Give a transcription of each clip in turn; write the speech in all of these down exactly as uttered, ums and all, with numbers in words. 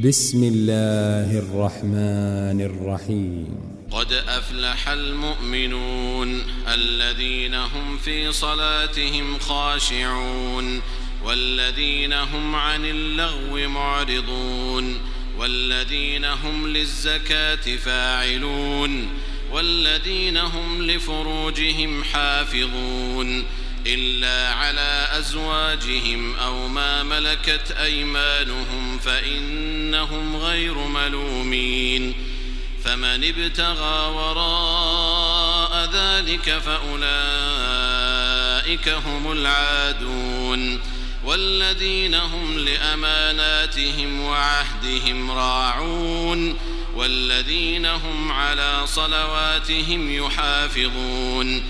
بسم الله الرحمن الرحيم. قد أفلح المؤمنون الذين هم في صلاتهم خاشعون والذين هم عن اللغو معرضون والذين هم للزكاة فاعلون والذين هم لفروجهم حافظون إلا على أزواجهم أو ما ملكت أيمانهم فإنهم غير ملومين. فمن ابتغى وراء ذلك فأولئك هم العادون والذين هم لأماناتهم وعهدهم راعون والذين هم على صلواتهم يحافظون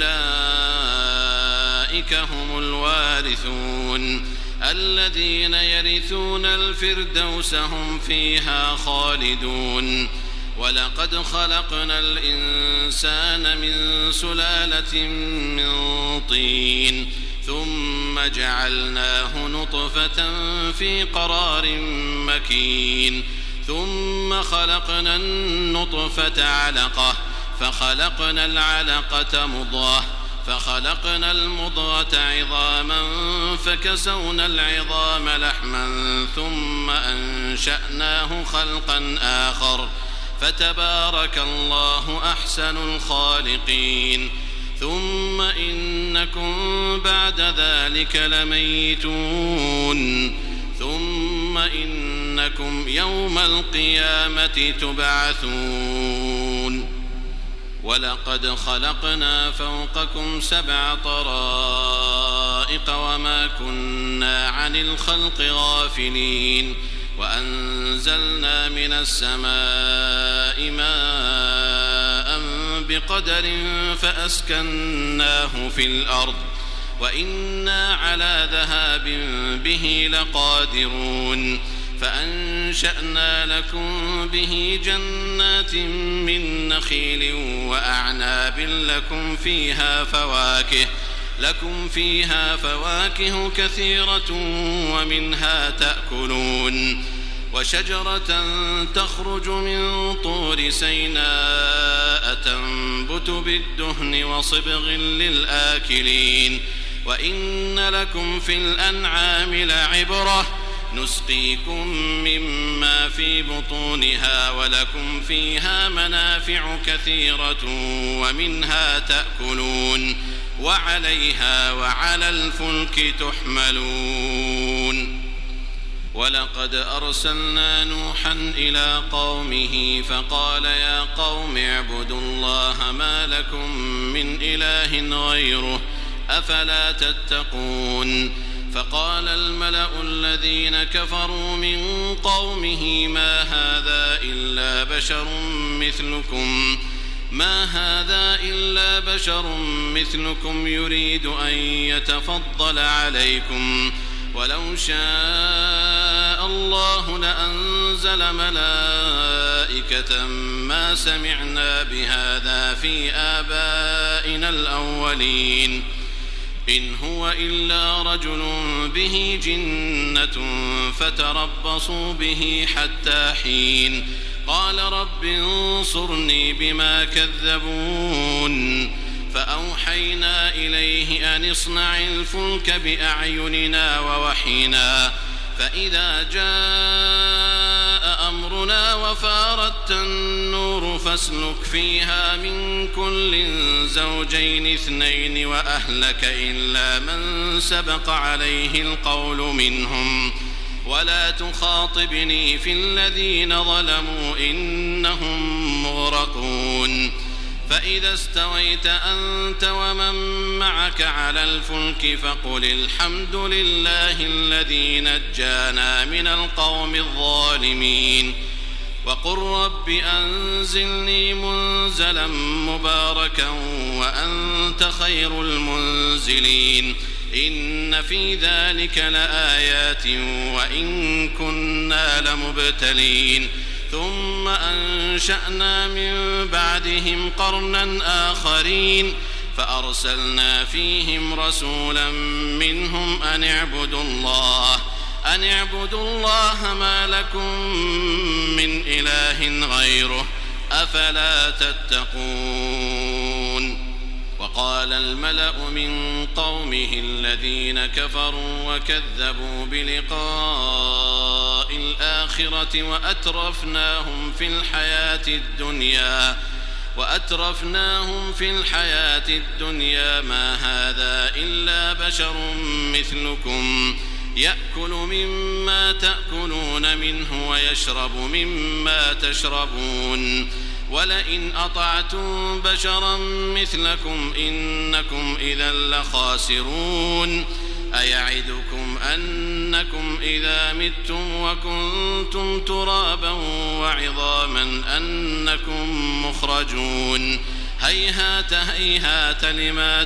أولئك هم الوارثون الذين يرثون الفردوس هم فيها خالدون. ولقد خلقنا الإنسان من سلالة من طين ثم جعلناه نطفة في قرار مكين ثم خلقنا النطفة علقة فخلقنا العلقة مضغة فخلقنا المضغة عظاما فكسونا العظام لحما ثم أنشأناه خلقا آخر فتبارك الله أحسن الخالقين. ثم إنكم بعد ذلك لميتون ثم إنكم يوم القيامة تبعثون. ولقد خلقنا فوقكم سبع طرائق وما كنا عن الخلق غافلين وأنزلنا من السماء ماء بقدر فأسكناه في الأرض وإنا على ذهاب به لقادرون. فأنشأنا لكم به جنات من نخيل وأعناب لكم فيها فواكه لكم فيها فواكه كثيرة ومنها تأكلون. وشجرة تخرج من طور سيناء تنبت بالدهن وصبغ للآكلين. وإن لكم في الأنعام لعبرة نسقيكم مما في بطونها ولكم فيها منافع كثيرة ومنها تأكلون وعليها وعلى الفلك تحملون. ولقد أرسلنا نوحا إلى قومه فقال يا قوم اعبدوا الله ما لكم من إله غيره أفلا تتقون. فقال الملأ الذين كفروا من قومه ما هذا إلا بشر مثلكم ما هذا إلا بشر مثلكم يريد أن يتفضل عليكم ولو شاء الله لأنزل ملائكة ما سمعنا بهذا في آبائنا الأولين إن هو إلا رجل به جنة فتربصوا به حتى حين. قال رب انصرني بما كذبون. فأوحينا إليه أن اصنع الفلك بأعيننا ووحينا فإذا جاء أمرنا وفارت النور فاسلك فيها من كل زوجين اثنين وأهلك إلا من سبق عليه القول منهم ولا تخاطبني في الذين ظلموا إنهم مغرقون. فإذا استويت أنت ومن معك على الفلك فقل الحمد لله الذي نجانا من القوم الظالمين وقل رب أنزلني منزلا مباركا وأنت خير المنزلين. إن في ذلك لآيات وإن كنا لمبتلين. ثم أنشأنا من بعدهم قرنا آخرين فأرسلنا فيهم رسولا منهم أن اعبدوا الله أن اعبدوا الله ما لكم من إله غيره أفلا تتقون. وقال الملأ من قومه الذين كفروا وكذبوا بلقاء الآخرة وأترفناهم في الحياة الدنيا وأترفناهم في الحياة الدنيا ما هذا إلا بشر مثلكم يأكل مما تأكلون منه ويشرب مما تشربون ولئن أطعتم بشرا مثلكم إنكم إذا لخاسرون. أيعدكم أنكم إذا متم وكنتم ترابا وعظاما أنكم مخرجون هيهات هيهات لما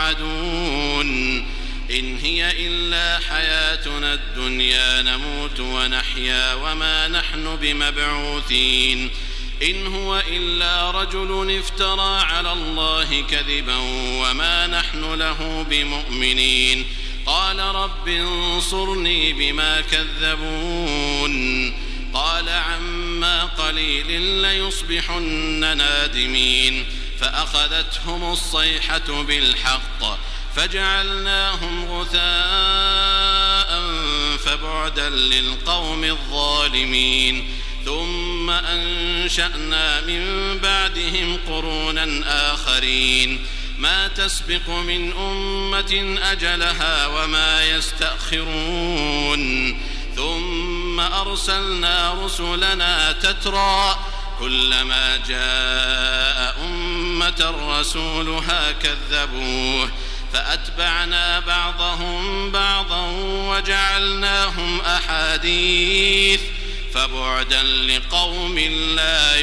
توعدون إن هي إلا حياتنا الدنيا نموت ونحيا وما نحن بمبعوثين إن هو إلا رجل افترى على الله كذبا وما نحن له بمؤمنين. قال رب انصرني بما كذبون قال عما قليل ليصبحن نادمين فأخذتهم الصيحة بالحق فجعلناهم غثاء فبعدا للقوم الظالمين. ثم أنشأنا من بعدهم قرونا آخرين ما تسبق من أمة أجلها وما يستأخرون ثم أرسلنا رسلنا تترى كلما جاء أمة رسولها كذبوه فأتبعنا بعضهم بعضا وجعلناهم أحاديث فبعدا لقوم لا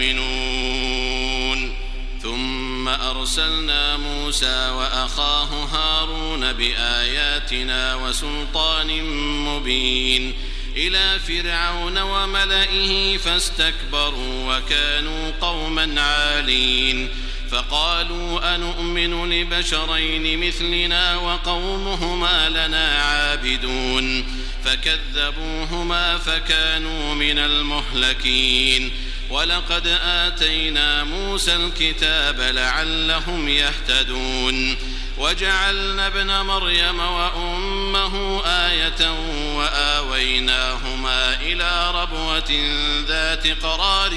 يؤمنون. ثم أرسلنا موسى وأخاه هارون بآياتنا وسلطان مبين إلى فرعون وملئه فاستكبروا وكانوا قوما عالين فقالوا أنؤمن لبشرين مثلنا وقومهما لنا عابدون فكذبوهما فكانوا من المهلكين. ولقد آتينا موسى الكتاب لعلهم يهتدون وجعلنا ابن مريم وأمه آية وآويناهما إلى ربوة ذات قرار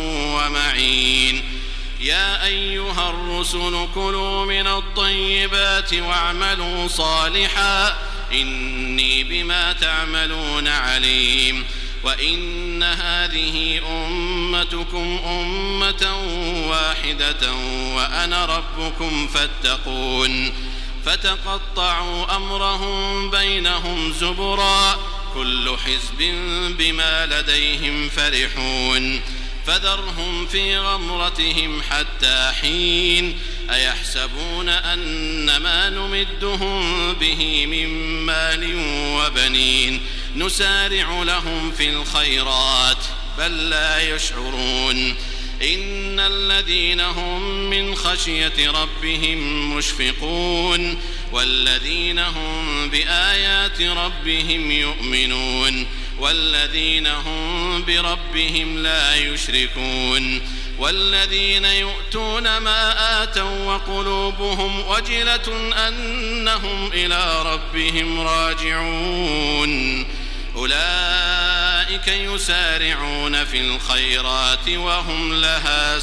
ومعين. يا أيها الرسل كلوا من الطيبات واعملوا صالحا إني بما تعملون عليم. وإن هذه أمتكم أمة واحدة وأنا ربكم فاتقون. فتقطعوا أمرهم بينهم زبرا كل حزب بما لديهم فرحون فذرهم في غمرتهم حتى حين. أيحسبون أن ما نمدهم به من مال وبنين نسارع لهم في الخيرات بل لا يشعرون. إن الذين هم من خشية ربهم مشفقون والذين هم بآيات ربهم يؤمنون والذين هم بربهم لا يشركون والذين يؤتون ما آتوا وقلوبهم وجلة أنهم إلى ربهم راجعون أولئك يسارعون في الخيرات وهم لها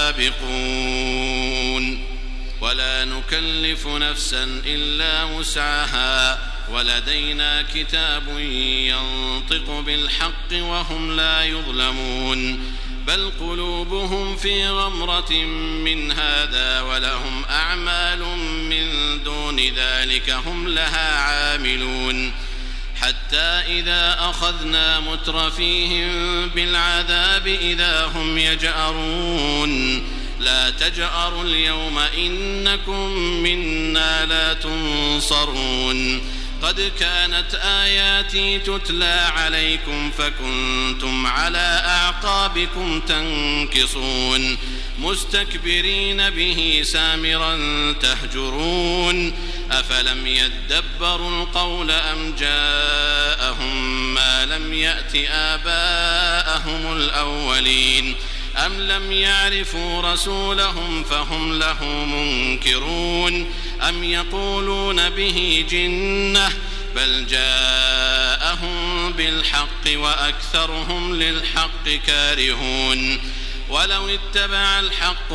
سابقون. ولا نكلف نفسا إلا وسعها ولدينا كتاب ينطق بالحق وهم لا يظلمون بل قلوبهم في غمرة من هذا ولهم أعمال من دون ذلك هم لها عاملون. حتى إذا أخذنا مترفيهم بالعذاب إذا هم يجأرون لا تجأروا اليوم إنكم منا لا تنصرون قد كانت آياتي تتلى عليكم فكنتم على أعقابكم تنكصون مستكبرين به سامرا تهجرون أفلم يدبروا القول أم جاءهم ما لم يأت آباءهم الأولين أم لم يعرفوا رسولهم فهم له منكرون أم يقولون به جنة بل جاءهم بالحق وأكثرهم للحق كارهون ولو اتبع الحق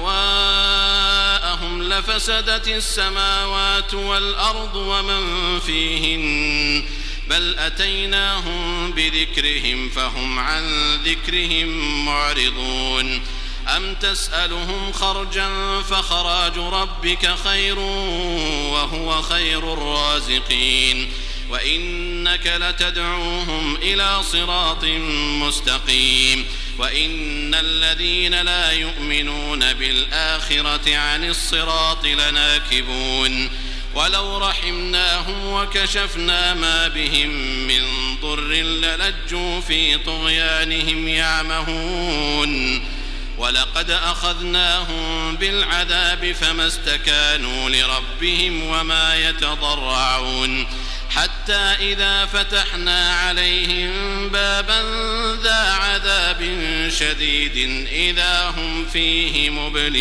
أهواءهم لفسدت السماوات والأرض ومن فيهن بل أتيناهم بذكرهم فهم عن ذكرهم معرضون أم تسألهم خرجا فخراج ربك خير وهو خير الرازقين وإنك لتدعوهم إلى صراط مستقيم وإن الذين لا يؤمنون بالآخرة عن الصراط لناكبون ولو رحمناهم وكشفنا ما بهم من ضر للجوا في طغيانهم يعمهون ولقد أخذناهم بالعذاب فما استكانوا لربهم وما يتضرعون حتى إذا فتحنا عليهم بابا ذا عذاب شديد إذا هم فيه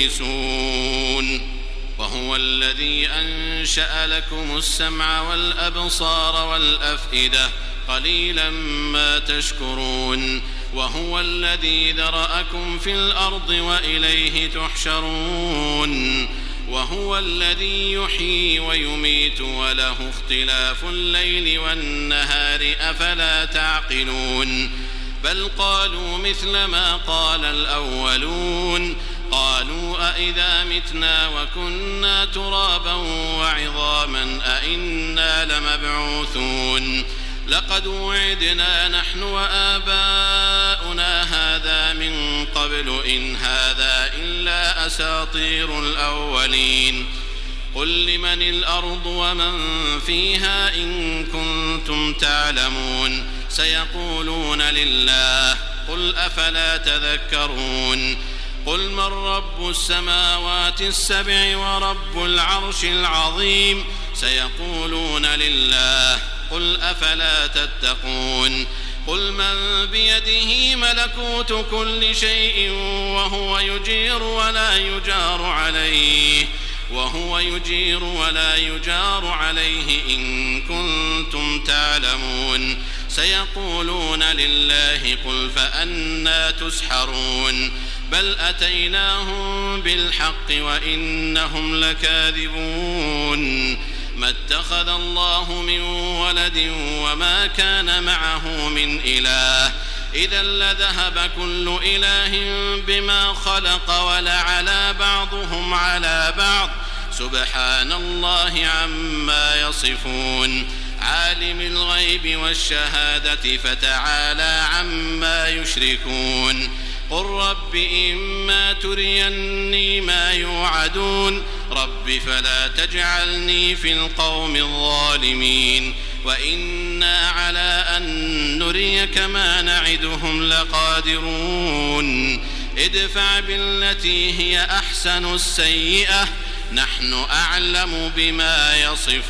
مبلسون وهو الذي أنشأ لكم السمع والأبصار والأفئدة قليلا ما تشكرون وهو الذي ذرأكم في الأرض وإليه تحشرون وهو الذي يحيي ويميت وله اختلاف الليل والنهار أفلا تعقلون بل قالوا مثل ما قال الأولون قالوا أئذا متنا وكنا ترابا وعظاما أئنا لمبعوثون لقد وعدنا نحن وآباؤنا هذا من قبل إن هذا إلا أساطير الأولين قل لمن الأرض ومن فيها إن كنتم تعلمون سيقولون لله قل أفلا تذكرون قل من رب السماوات السبع ورب العرش العظيم سيقولون لله قل أفلا تتقون قل من بيده ملكوت كل شيء وهو يجير ولا يجار عليه وهو يجير ولا يجار عليه إن كنتم تعلمون سيقولون لله قل فأنى تسحرون بل أتيناهم بالحق وإنهم لكاذبون ما اتخذ الله من ولد وما كان معه من إله إذا لذهب كل إله بما خلق ولعلى بعضهم على بعض سبحان الله عما يصفون عالم الغيب والشهادة فتعالى عما يشركون قل رب إما تريني ما يوعدون رب فلا تجعلني في القوم الظالمين وإنا على أن نريك ما نعدهم لقادرون ادفع بالتي هي أحسن السيئة نحن أعلم بما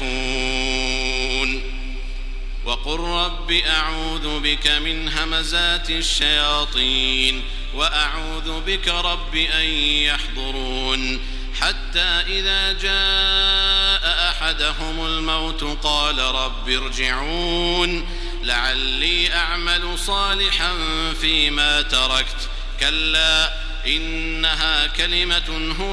يصفون وقل رب أعوذ بك من همزات الشياطين وأعوذ بك رب أن يحضرون حتى إذا جاء أحدهم الموت قال رب ارجعون لعلي أعمل صالحا فيما تركت كلا إنها كلمة هو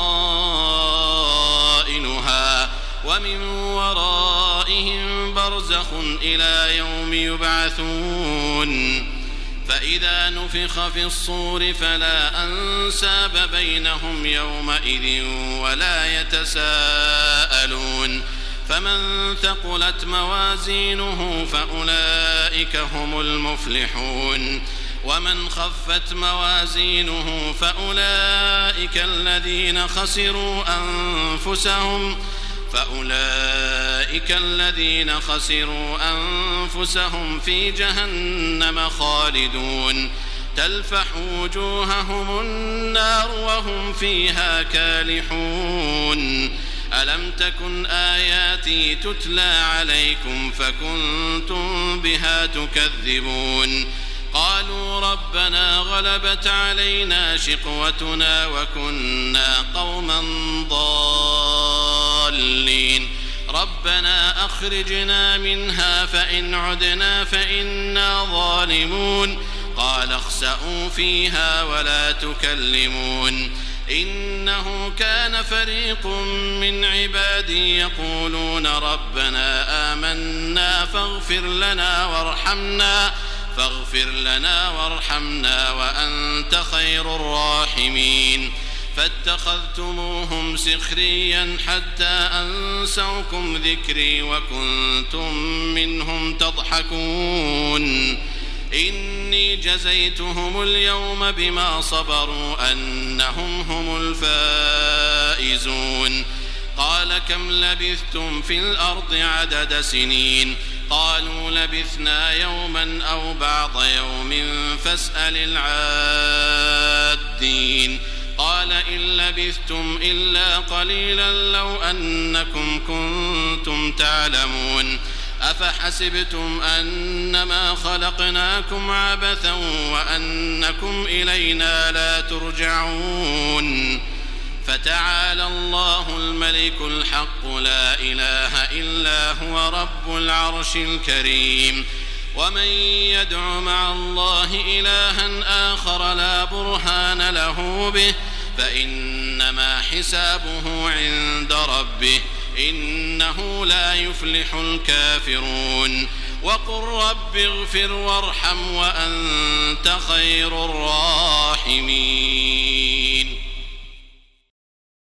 قائلها ومن ورائهم برزخ إلى يوم يبعثون فإذا نفخ في الصور فلا أنساب بينهم يومئذ ولا يتساءلون فمن ثقلت موازينه فأولئك هم المفلحون ومن خفت موازينه فأولئك الذين خسروا أنفسهم فأولئك الذين خسروا أنفسهم في جهنم خالدون تلفح وجوههم النار وهم فيها كالحون ألم تكن آياتي تتلى عليكم فكنتم بها تكذبون قالوا ربنا غلبت علينا شقوتنا وكنا قوما ضالين ربنا أخرجنا منها فإن عدنا فإنا ظالمون قال اخسئوا فيها ولا تكلمون إنه كان فريق من عبادي يقولون ربنا آمنا فاغفر لنا وارحمنا فاغفر لنا وارحمنا وأنت خير الراحمين فاتخذتموهم سخريا حتى أنسوكم ذكري وكنتم منهم تضحكون إني جزيتهم اليوم بما صبروا أنهم هم الفائزون قال كم لبثتم في الأرض عدد سنين قالوا لبثنا يوما أو بعض يوم فاسأل العادين قال إن لبثتم إلا قليلا لو أنكم كنتم تعلمون أفحسبتم أنما خلقناكم عبثا وأنكم إلينا لا ترجعون فتعالى الله الملك الحق لا إله إلا هو رب العرش الكريم ومن يدع مع الله إلها آخر لا برهان له به فإنما حسابه عند ربه إنه لا يفلح الكافرون وقل رب اغفر وارحم وأنت خير الراحمين